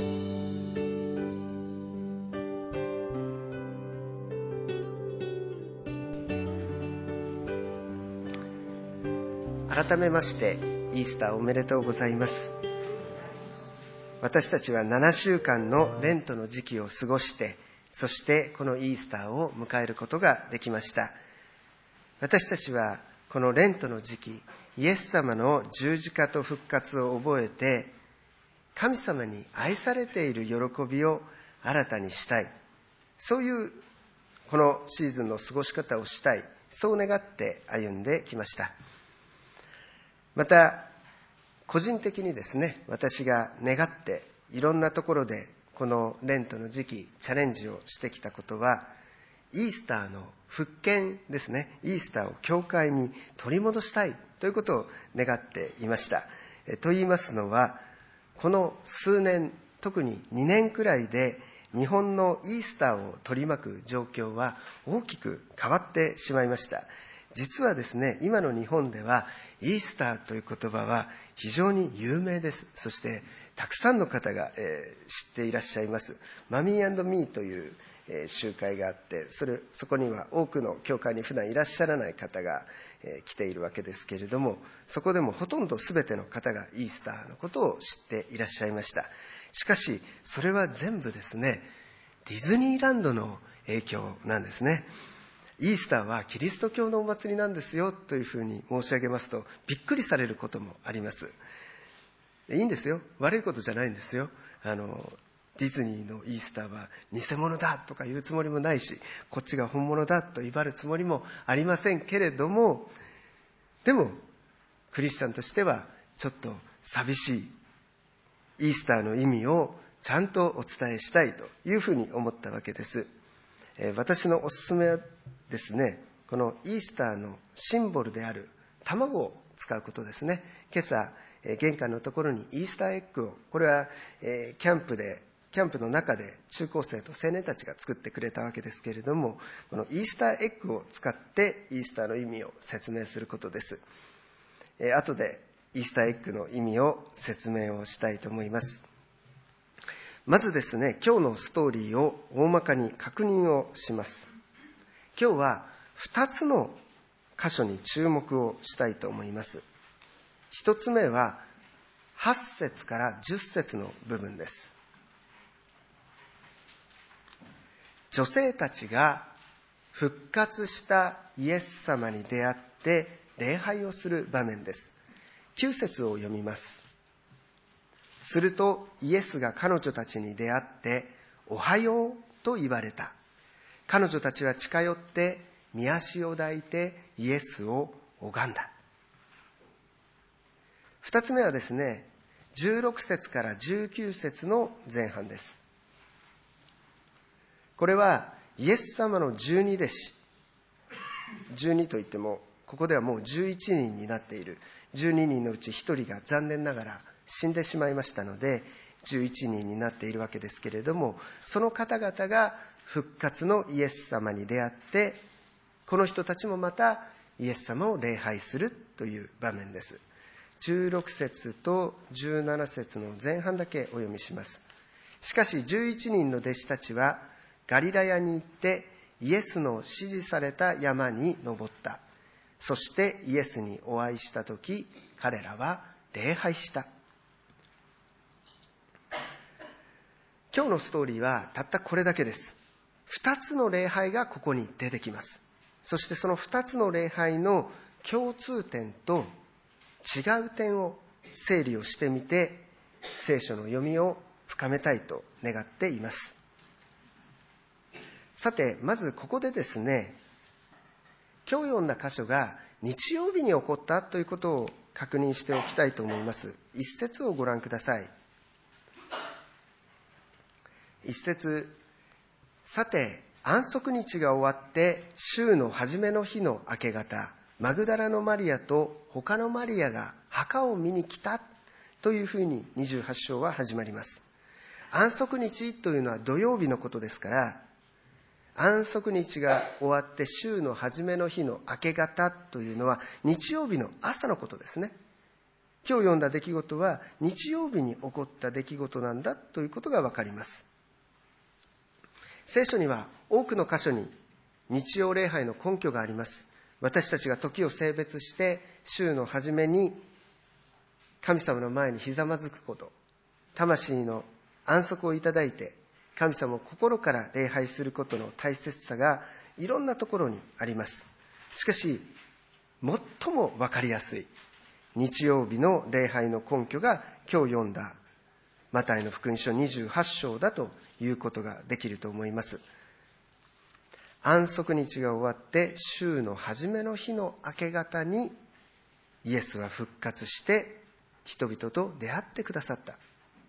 改めましてイースターおめでとうございます。私たちは7週間のレントの時期を過ごして、そしてこのイースターを迎えることができました。私たちはこのレントの時期、イエス様の十字架と復活を覚えて、神様に愛されている喜びを新たにしたい、そういうこのシーズンの過ごし方をしたい、そう願って歩んできました。また個人的にですね、私が願っていろんなところでこのレントの時期チャレンジをしてきたことは、イースターの復権ですね。イースターを教会に取り戻したいということを願っていました。と言いますのは、この数年、特に2年くらいで日本のイースターを取り巻く状況は大きく変わってしまいました。実はですね、今の日本ではイースターという言葉は非常に有名です。そしてたくさんの方が、知っていらっしゃいます。マミー&ミーという集会があって、そこには多くの教会に普段いらっしゃらない方が、来ているわけですけれども、そこでもほとんど全ての方がイースターのことを知っていらっしゃいました。しかしそれは全部ですね、ディズニーランドの影響なんですね。イースターはキリスト教のお祭りなんですよというふうに申し上げますと、びっくりされることもあります。いいんですよ。悪いことじゃないんですよ。ディズニーのイースターは偽物だとか言うつもりもないし、こっちが本物だと威張るつもりもありませんけれども、でもクリスチャンとしてはちょっと寂しいイースターの意味をちゃんとお伝えしたいというふうに思ったわけです。私のおすすめはですね、このイースターのシンボルである卵を使うことですね。今朝玄関のところにイースターエッグを、これはキャンプの中で中高生と青年たちが作ってくれたわけですけれども、このイースターエッグを使ってイースターの意味を説明することです。後でイースターエッグの意味を説明をしたいと思います。まずですね、今日のストーリーを大まかに確認をします。今日は2つの箇所に注目をしたいと思います。1つ目は8節から10節の部分です。女性たちが復活したイエス様に出会って礼拝をする場面です。9節を読みます。するとイエスが彼女たちに出会っておはようと言われた。彼女たちは近寄って御足を抱いてイエスを拝んだ。2つ目はですね、16節から19節の前半です。これはイエス様の12弟子、12といってもここではもう11人になっている。12人のうち1人が残念ながら死んでしまいましたので11人になっているわけですけれども、その方々が復活のイエス様に出会って、この人たちもまたイエス様を礼拝するという場面です。16節と17節の前半だけお読みします。しかし11人の弟子たちはガリラヤに行ってイエスの指示された山に登った。そしてイエスにお会いしたとき、彼らは礼拝した。今日のストーリーはたったこれだけです。2つの礼拝がここに出てきます。そしてその2つの礼拝の共通点と違う点を整理をしてみて、聖書の読みを深めたいと願っています。さて、まずここでですね、今日読んだ箇所が日曜日に起こったということを確認しておきたいと思います。一節をご覧ください。一節、さて安息日が終わって週の初めの日の明け方、マグダラのマリアと他のマリアが墓を見に来たというふうに28章は始まります。安息日というのは土曜日のことですから、安息日が終わって週の初めの日の明け方というのは日曜日の朝のことですね。 今日読んだ出来事は日曜日に起こった出来事なんだということがわかります。聖書には多くの箇所に日曜礼拝の根拠があります。私たちが時を性別して週の初めに神様の前にひざまずくこと、魂の安息をいただいて神様を心から礼拝することの大切さがいろんなところにあります。しかし最も分かりやすい日曜日の礼拝の根拠が今日読んだマタイの福音書28章だということができると思います。安息日が終わって週の初めの日の明け方にイエスは復活して人々と出会ってくださった。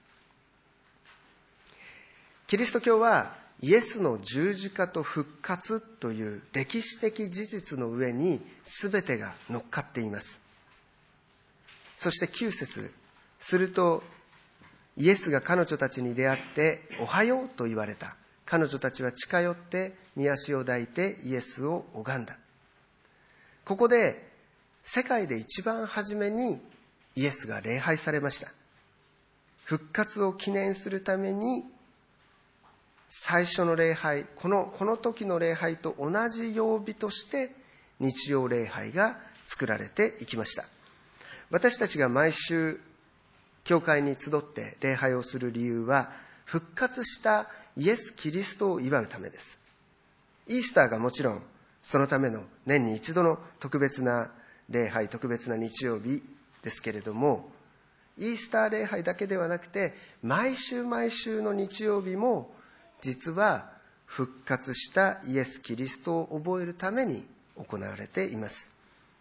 キリスト教はイエスの十字架と復活という歴史的事実の上に全てが乗っかっています。そして9節、するとイエスが彼女たちに出会っておはようと言われた。彼女たちは近寄って御足を抱いてイエスを拝んだ。ここで世界で一番初めにイエスが礼拝されました。復活を記念するために最初の礼拝、この時の礼拝と同じ曜日として日曜礼拝が作られていきました。私たちが毎週教会に集って礼拝をする理由は、復活したイエス・キリストを祝うためです。イースターがもちろんそのための年に一度の特別な礼拝、特別な日曜日ですけれども、イースター礼拝だけではなくて毎週毎週の日曜日も実は復活したイエス・キリストを覚えるために行われています。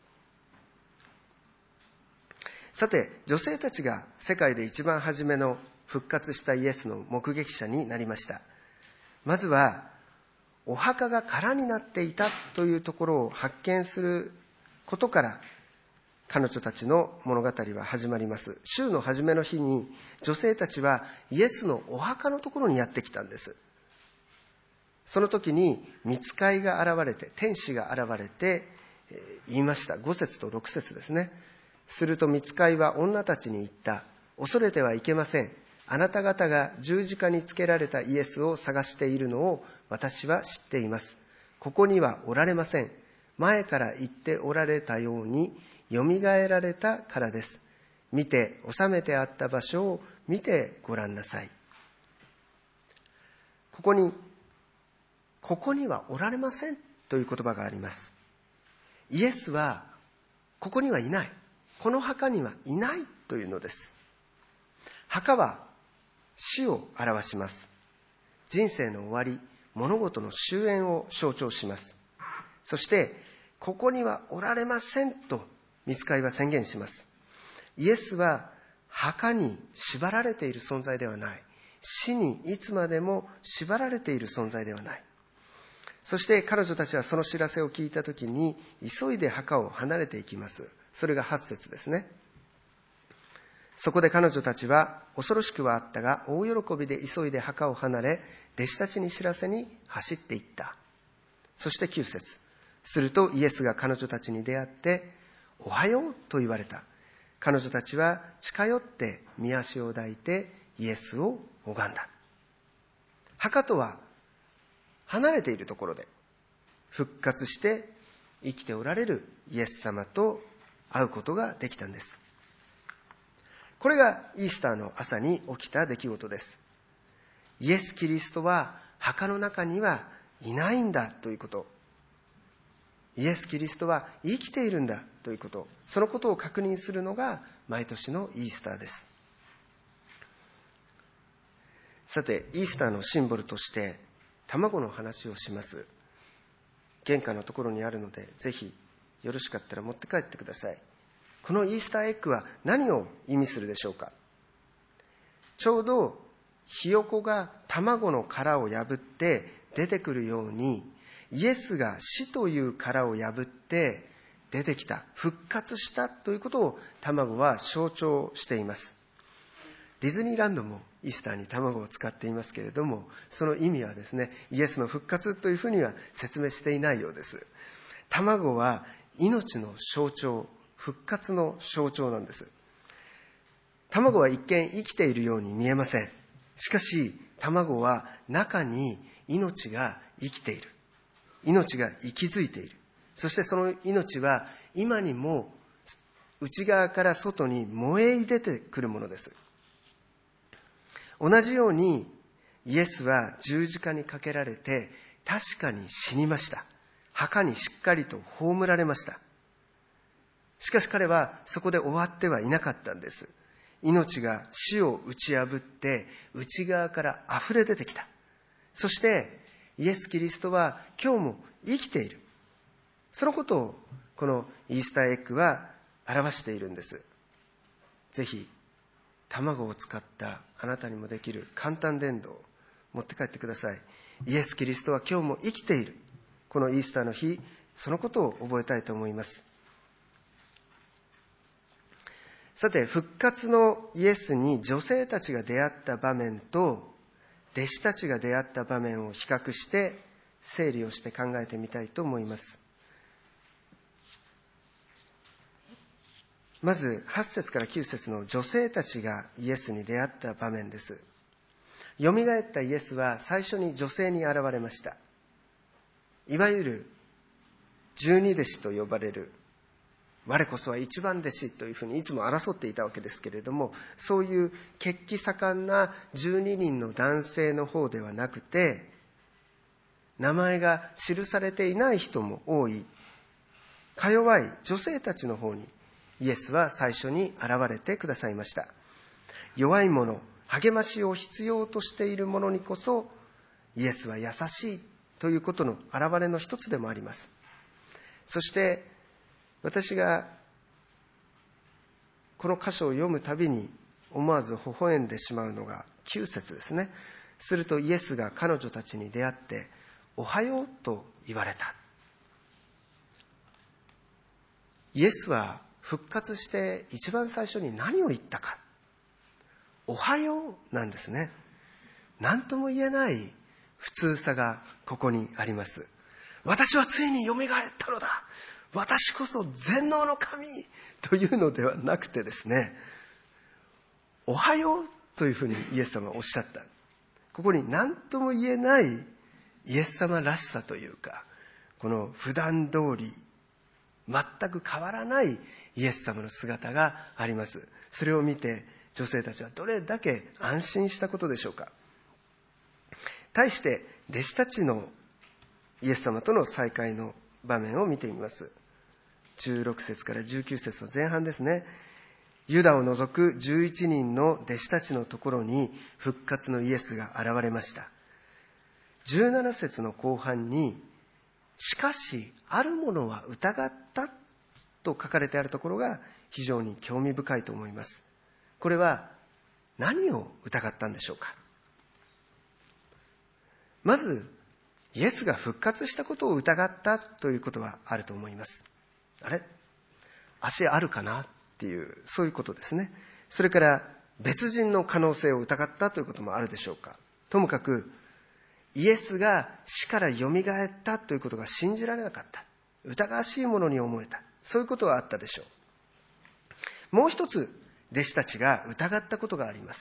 さて、女性たちが世界で一番初めの復活したイエスの目撃者になりました。まずはお墓が空になっていたというところを発見することから彼女たちの物語は始まります。週の初めの日に女性たちはイエスのお墓のところにやってきたんです。その時に御使いが現れて、天使が現れて言いました。5節と6節ですね。すると御使いは女たちに言った。恐れてはいけません。あなた方が十字架につけられたイエスを探しているのを私は知っています。ここにはおられません。前から言っておられたようによみがえられたからです。見て、収めてあった場所を見てごらんなさい。ここにはおられませんという言葉があります。イエスはここにはいない。この墓にはいないというのです。墓は死を表します。人生の終わり、物事の終焉を象徴します。そして、ここにはおられませんと御使いは宣言します。イエスは墓に縛られている存在ではない。死にいつまでも縛られている存在ではない。そして彼女たちはその知らせを聞いたときに急いで墓を離れていきます。それが8節ですね。そこで彼女たちは恐ろしくはあったが大喜びで急いで墓を離れ、弟子たちに知らせに走っていった。そして9節。するとイエスが彼女たちに出会っておはようと言われた。彼女たちは近寄って御足を抱いてイエスを拝んだ。墓とは離れているところで復活して生きておられるイエス様と会うことができたんです。これがイースターの朝に起きた出来事です。イエス・キリストは墓の中にはいないんだということ。イエス・キリストは生きているんだということ。そのことを確認するのが毎年のイースターです。さて、イースターのシンボルとして卵の話をします。玄関のところにあるので、ぜひよろしかったら持って帰ってください。このイースターエッグは何を意味するでしょうか。ちょうどひよこが卵の殻を破って出てくるように、イエスが死という殻を破って出てきた、復活したということを卵は象徴しています。ディズニーランドもイースターに卵を使っていますけれども、その意味はですね、イエスの復活というふうには説明していないようです。卵は命の象徴、復活の象徴なんです。 卵は一見生きているように見えません。しかし、卵は中に命が生きている。命が息づいている。そしてその命は今にも内側から外に燃え出てくるものです。同じようにイエスは十字架にかけられて確かに死にました。墓にしっかりと葬られました。しかし彼はそこで終わってはいなかったんです。命が死を打ち破って内側から溢れ出てきた。そしてイエス・キリストは今日も生きている。そのことをこのイースターエッグは表しているんです。ぜひ卵を使ったあなたにもできる簡単伝道を持って帰ってください。イエス・キリストは今日も生きている。このイースターの日、そのことを覚えたいと思います。さて、復活のイエスに女性たちが出会った場面と弟子たちが出会った場面を比較して整理をして考えてみたいと思います。まず8節から9節の女性たちがイエスに出会った場面です。よみがえったイエスは最初に女性に現れました。いわゆる十二弟子と呼ばれる、我こそは一番弟子というふうにいつも争っていたわけですけれども、そういう血気盛んな12人の男性の方ではなくて、名前が記されていない人も多い、か弱い女性たちの方にイエスは最初に現れてくださいました。弱い者、励ましを必要としている者にこそイエスは優しいということの表れの一つでもあります。そして私がこの箇所を読むたびに思わず微笑んでしまうのが9節ですね。するとイエスが彼女たちに出会っておはようと言われた。イエスは復活して一番最初に何を言ったか。おはようなんですね。何とも言えない普通さがここにあります。私はついによみがえったのだ。私こそ全能の神というのではなくてですね、おはようというふうにイエス様はおっしゃった。ここに何とも言えないイエス様らしさというか、この普段通り全く変わらないイエス様の姿があります。それを見て女性たちはどれだけ安心したことでしょうか。対して弟子たちのイエス様との再会の場面を見てみます。16節から19節の前半ですね。ユダを除く11人の弟子たちのところに復活のイエスが現れました。17節の後半に、しかしある者は疑ったと書かれてあるところが非常に興味深いと思います。これは何を疑ったんでしょうか。まずイエスが復活したことを疑ったということはあると思います。あれ？足あるかなっていう、そういうことですね。それから別人の可能性を疑ったということもあるでしょうか。ともかくイエスが死からよみがえったということが信じられなかった。疑わしいものに思えた。そういうことはあったでしょう。もう一つ弟子たちが疑ったことがあります。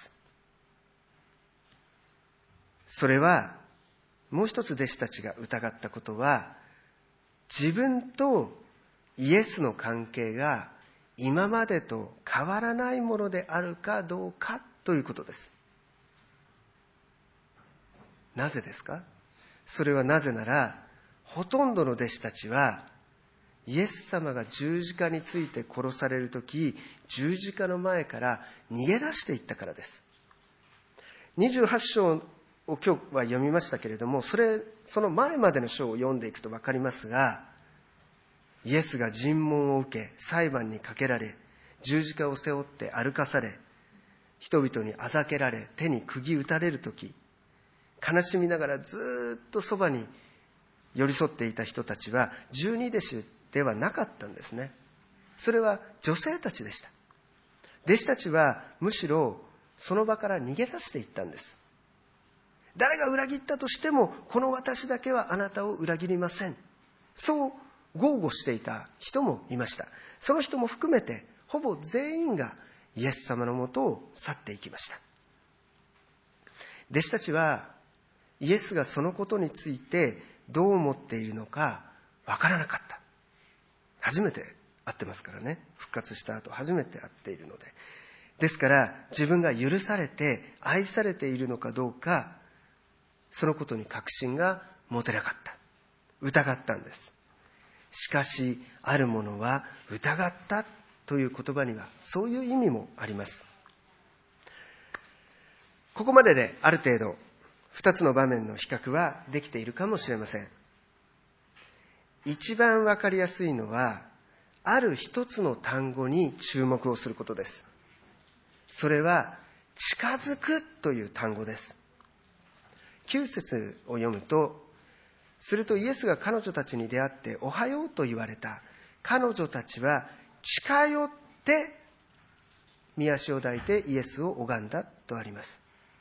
それは、もう一つ弟子たちが疑ったことは、自分とイエスの関係が今までと変わらないものであるかどうかということです。なぜですか？それはなぜなら、ほとんどの弟子たちはイエス様が十字架について殺されるとき、十字架の前から逃げ出していったからです。28章を今日は読みましたけれども、その前までの章を読んでいくと分かりますが、イエスが尋問を受け、裁判にかけられ、十字架を背負って歩かされ、人々にあざけられ、手に釘打たれるとき、悲しみながらずっとそばに寄り添っていた人たちは十二弟子ではなかったんですね。それは女性たちでした。弟子たちはむしろその場から逃げ出していったんです。誰が裏切ったとしても、この私だけはあなたを裏切りません。そう豪語していた人もいました。その人も含めてほぼ全員がイエス様のもとを去っていきました。弟子たちはイエスがそのことについてどう思っているのかわからなかった。初めて会ってますからね。復活した後初めて会っているので。ですから自分が許されて愛されているのかどうか、そのことに確信が持てなかった。疑ったんです。しかしある者は疑ったという言葉にはそういう意味もあります。ここまでである程度2つの場面の比較はできているかもしれません。一番わかりやすいのは、ある一つの単語に注目をすることです。それは近づくという単語です。9節を読むと、するとイエスが彼女たちに出会っておはようと言われた。彼女たちは近寄って御足を抱いてイエスを拝んだとあります。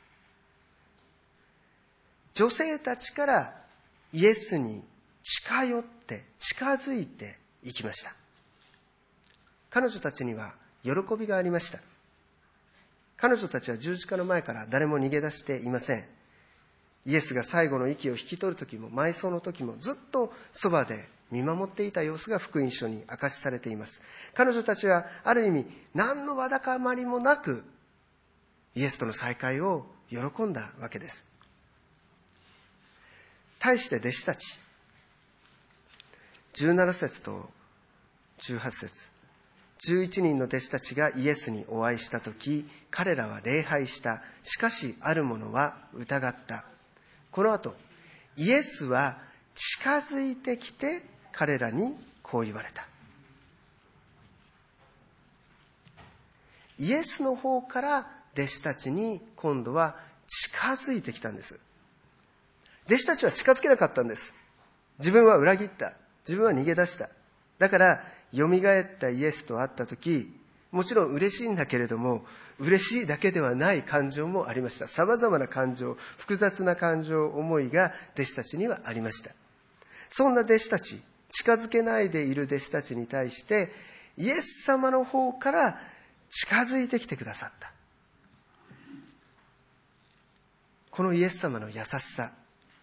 女性たちからイエスに近寄って近づいていきました。彼女たちには喜びがありました。彼女たちは十字架の前から誰も逃げ出していません。イエスが最後の息を引き取る時も埋葬の時もずっとそばで見守っていた様子が福音書に明かしされています。彼女たちはある意味何のわだかまりもなくイエスとの再会を喜んだわけです。対して弟子たち、17節と18節、11人の弟子たちがイエスにお会いしたとき、彼らは礼拝した。しかしある者は疑った。この後、イエスは近づいてきて彼らにこう言われた。イエスの方から弟子たちに今度は近づいてきたんです。弟子たちは近づけなかったんです。自分は裏切った。自分は逃げ出した。だから蘇ったイエスと会ったとき、もちろん嬉しいんだけれども、嬉しいだけではない感情もありました。様々な感情、複雑な感情、思いが弟子たちにはありました。そんな弟子たち、近づけないでいる弟子たちに対して、イエス様の方から近づいてきてくださった。このイエス様の優しさ。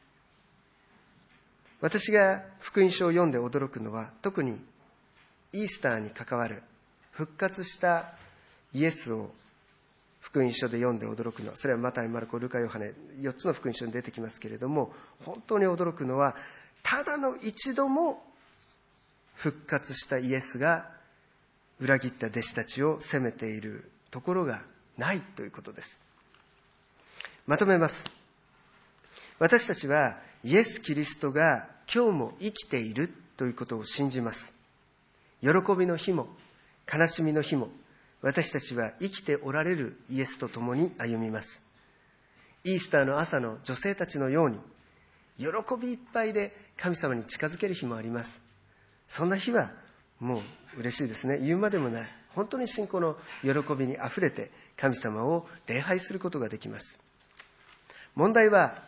私が福音書を読んで驚くのは、特にイースターに関わる復活したイエスを福音書で読んで驚くのは、それはマタイ、マルコ、ルカ、ヨハネ4つの福音書に出てきますけれども、本当に驚くのは、ただの一度も復活したイエスが裏切った弟子たちを責めているところがないということです。まとめます。私たちはイエス・キリストが今日も生きているということを信じます。喜びの日も悲しみの日も私たちは生きておられるイエスと共に歩みます。イースターの朝の女性たちのように喜びいっぱいで神様に近づける日もあります。そんな日はもう嬉しいですね。言うまでもない。本当に信仰の喜びにあふれて神様を礼拝することができます。問題は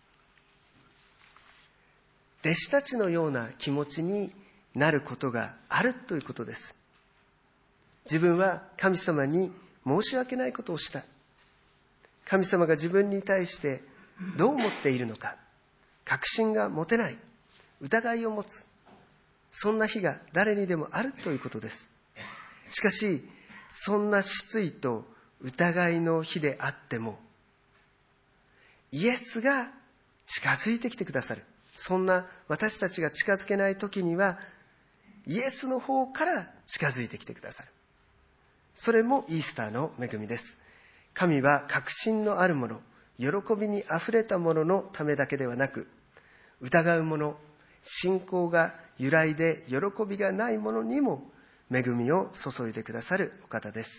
弟子たちのような気持ちになることがあるということです。自分は神様に申し訳ないことをした。神様が自分に対してどう思っているのか、確信が持てない、疑いを持つ、そんな日が誰にでもあるということです。しかし、そんな失意と疑いの日であっても、イエスが近づいてきてくださる。そんな私たちが近づけないときには、イエスの方から近づいてきてくださる。それもイースターの恵みです。神は確信のあるもの、喜びにあふれたもののためだけではなく、疑うもの、信仰が揺らいで喜びがないものにも恵みを注いでくださるお方です。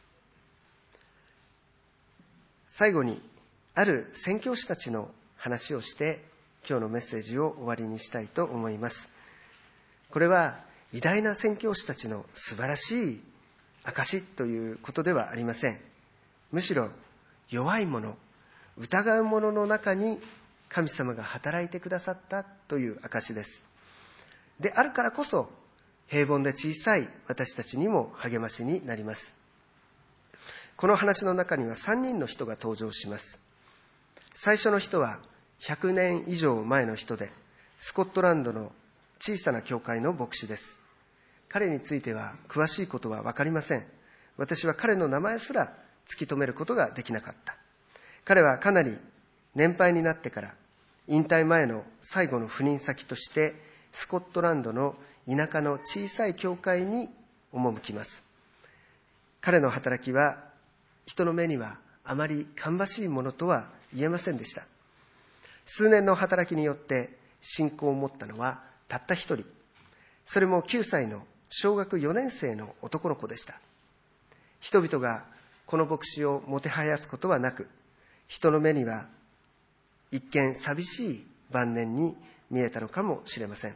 最後に、ある宣教師たちの話をして今日のメッセージを終わりにしたいと思います。これは偉大な宣教師たちの素晴らしい証ということではありません。むしろ弱い者、疑う者の中に神様が働いてくださったという証です。であるからこそ平凡で小さい私たちにも励ましになります。 この話の中には3人の人が登場します。最初の人は100年以上前の人で、スコットランドの小さな教会の牧師です。彼については詳しいことは分かりません。私は彼の名前すら突き止めることができなかった。彼はかなり年配になってから引退前の最後の赴任先としてスコットランドの田舎の小さい教会に赴きます。彼の働きは人の目にはあまり芳しいものとは言えませんでした。数年の働きによって信仰を持ったのはたった一人、それも9歳の小学4年生の男の子でした。人々がこの牧師をもてはやすことはなく、人の目には一見寂しい晩年に見えたのかもしれません。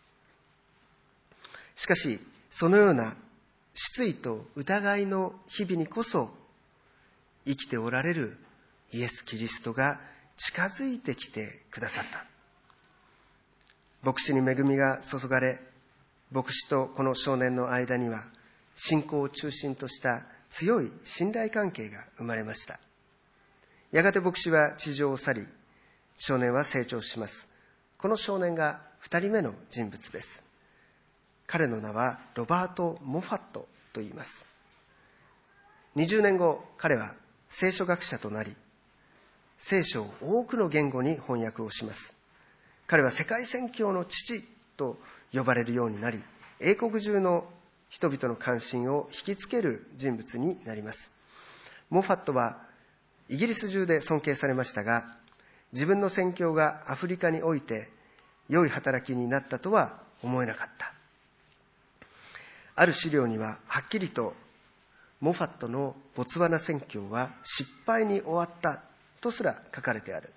しかし、そのような失意と疑いの日々にこそ、生きておられるイエス・キリストが近づいてきてくださった。牧師に恵みが注がれ、牧師とこの少年の間には信仰を中心とした強い信頼関係が生まれました。やがて牧師は地上を去り、少年は成長します。この少年が2人目の人物です。彼の名はロバート・モファットと言います。20年後、彼は聖書学者となり、聖書を多くの言語に翻訳をします。彼は世界宣教の父と呼ばれるようになり、英国中の人々の関心を引きつける人物になります。モファットはイギリス中で尊敬されましたが、自分の宣教がアフリカにおいて良い働きになったとは思えなかった。ある資料にははっきりとモファットのボツワナ宣教は失敗に終わったとすら書かれてある。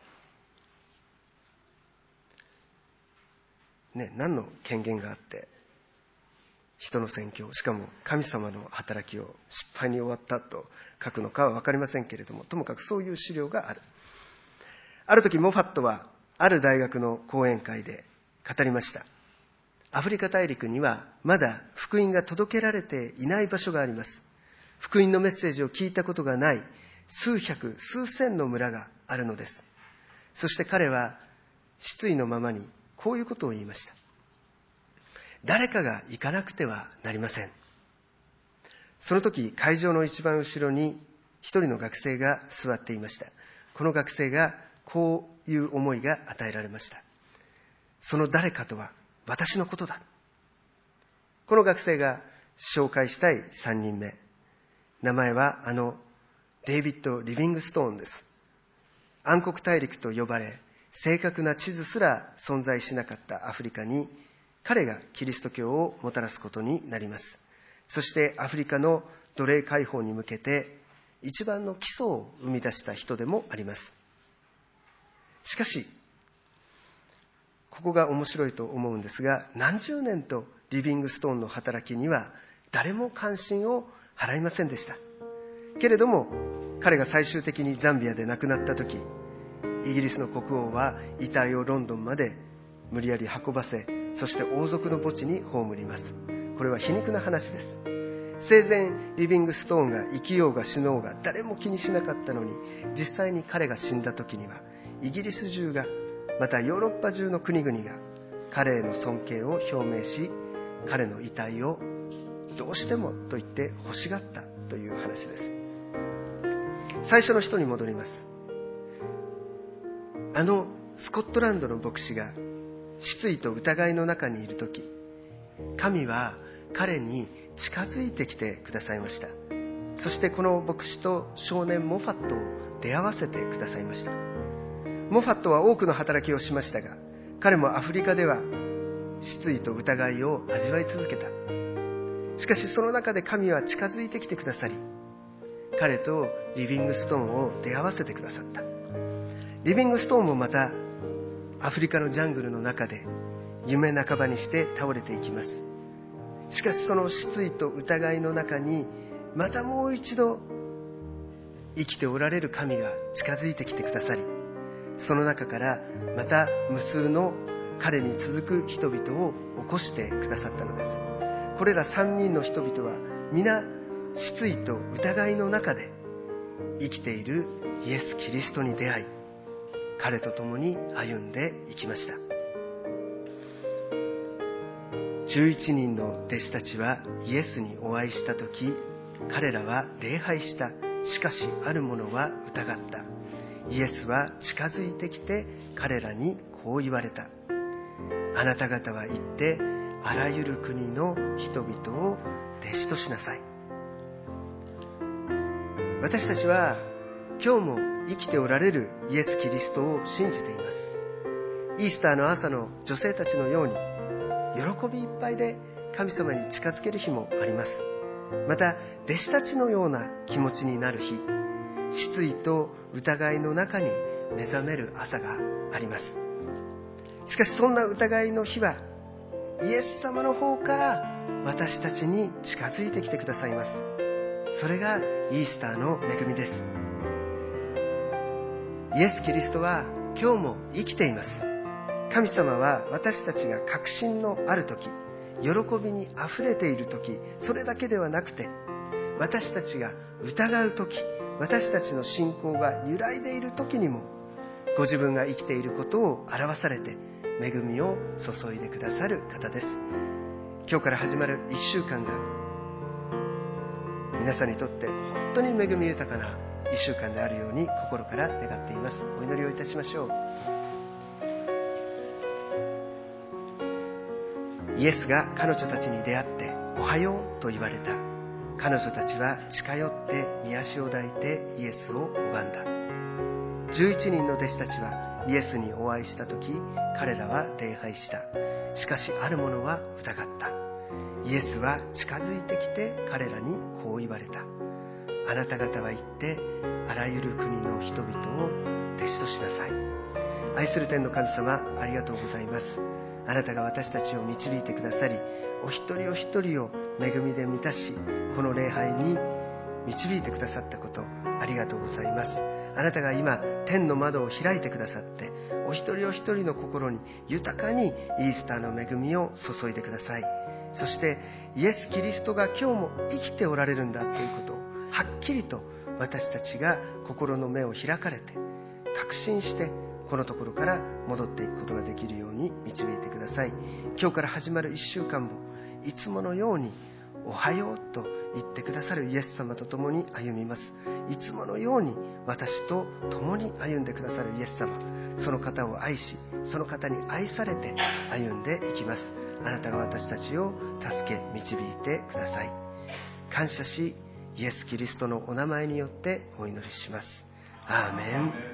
何の権限があって人の宣教、しかも神様の働きを失敗に終わったと書くのかは分かりませんけれども、ともかくそういう資料がある。ある時モファットはある大学の講演会で語りました。アフリカ大陸にはまだ福音が届けられていない場所があります。福音のメッセージを聞いたことがない数百数千の村があるのです。そして彼は失意のままにこういうことを言いました。誰かが行かなくてはなりません。その時、会場の一番後ろに一人の学生が座っていました。この学生がこういう思いが与えられました。その誰かとは私のことだ。この学生が紹介したい3人目。名前はデイビッド・リビングストーンです。暗黒大陸と呼ばれ、正確な地図すら存在しなかったアフリカに、彼がキリスト教をもたらすことになります。そしてアフリカの奴隷解放に向けて一番の基礎を生み出した人でもあります。しかし、ここが面白いと思うんですが、何十年とリビングストーンの働きには誰も関心を払いませんでした。けれども、彼が最終的にザンビアで亡くなった時、イギリスの国王は遺体をロンドンまで無理やり運ばせ、そして王族の墓地に葬ります。これは皮肉な話です。生前リビングストーンが生きようが死のうが誰も気にしなかったのに、実際に彼が死んだ時にはイギリス中が、またヨーロッパ中の国々が彼への尊敬を表明し、彼の遺体をどうしてもと言って欲しがったという話です。最初の人に戻ります。スコットランドの牧師が失意と疑いの中にいるとき、神は彼に近づいてきてくださいました。そしてこの牧師と少年モファットを出会わせてくださいました。モファットは多くの働きをしましたが、彼もアフリカでは失意と疑いを味わい続けた。しかしその中で神は近づいてきてくださり、彼とリビングストーンを出会わせてくださった。リビングストーンもまたアフリカのジャングルの中で夢半ばにして倒れていきます。しかしその失意と疑いの中に、またもう一度生きておられる神が近づいてきてくださり、その中からまた無数の彼に続く人々を起こしてくださったのです。これら3人の人々は皆失意と疑いの中で生きているイエス・キリストに出会い、彼と共に歩んでいきました。11人の弟子たちはイエスにお会いしたとき、彼らは礼拝した。しかしある者は疑った。イエスは近づいてきて彼らにこう言われた。あなた方は行ってあらゆる国の人々を弟子としなさい。私たちは今日も生きておられるイエス・キリストを信じています。イースターの朝の女性たちのように喜びいっぱいで神様に近づける日もあります。また弟子たちのような気持ちになる日、失意と疑いの中に目覚める朝があります。しかしそんな疑いの日はイエス様の方から私たちに近づいてきてくださいます。それがイースターの恵みです。イエス・キリストは今日も生きています。神様は私たちが確信のある時、喜びにあふれている時、それだけではなくて、私たちが疑う時、私たちの信仰が揺らいでいる時にも、ご自分が生きていることを表されて恵みを注いでくださる方です。今日から始まる1週間が皆さんにとって本当に恵み豊かな1週間であるように心から願っています。お祈りをいたしましょう。イエスが彼女たちに出会っておはようと言われた。彼女たちは近寄って御足を抱いてイエスを拝んだ。11人の弟子たちはイエスにお会いしたとき、彼らは礼拝した。しかしある者は疑った。イエスは近づいてきて彼らにこう言われた。あなた方は行ってあらゆる国の人々を弟子としなさい。愛する天の神様、ありがとうございます。あなたが私たちを導いてくださり、お一人お一人を恵みで満たし、この礼拝に導いてくださったこと、ありがとうございます。あなたが今天の窓を開いてくださって、お一人お一人の心に豊かにイースターの恵みを注いでください。そしてイエス・キリストが今日も生きておられるんだということをはっきりと私たちが心の目を開かれて確信して、このところから戻っていくことができるように導いてください。今日から始まる1週間もいつものようにおはようと言ってくださるイエス様と共に歩みます。いつものように私と共に歩んでくださるイエス様、その方を愛し、その方に愛されて歩んでいきます。あなたが私たちを助け導いてください。感謝し、イエス・キリストのお名前によってお祈りします。アーメン。